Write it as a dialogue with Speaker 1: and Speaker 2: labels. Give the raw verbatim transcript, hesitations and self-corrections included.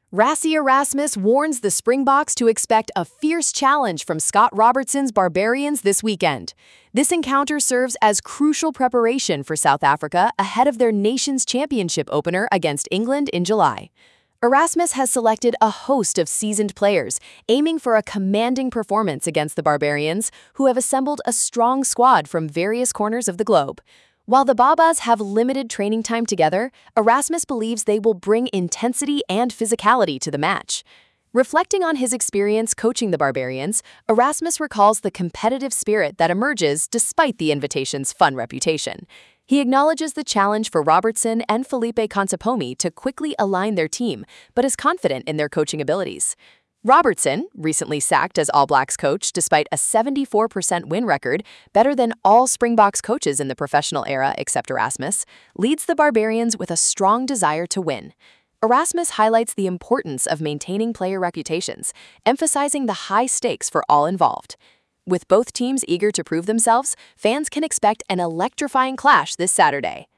Speaker 1: Rassie Erasmus warns the Springboks to expect a fierce challenge from Scott Robertson's Barbarians this weekend. This encounter serves as crucial preparation for South Africa ahead of their Nations Championship opener against England in July. Erasmus has selected a host of seasoned players, aiming for a commanding performance against the Barbarians, who have assembled a strong squad from various corners of the globe. While the Babas have limited training time together, Erasmus believes they will bring intensity and physicality to the match. Reflecting on his experience coaching the Barbarians, Erasmus recalls the competitive spirit that emerges despite the invitation's fun reputation. He acknowledges the challenge for Robertson and Felipe Consopomi to quickly align their team, but is confident in their coaching abilities. Robertson, recently sacked as All Blacks coach despite a seventy-four percent win record, better than all Springboks coaches in the professional era except Erasmus, leads the Barbarians with a strong desire to win. Erasmus highlights the importance of maintaining player reputations, emphasizing the high stakes for all involved. With both teams eager to prove themselves, fans can expect an electrifying clash this Saturday.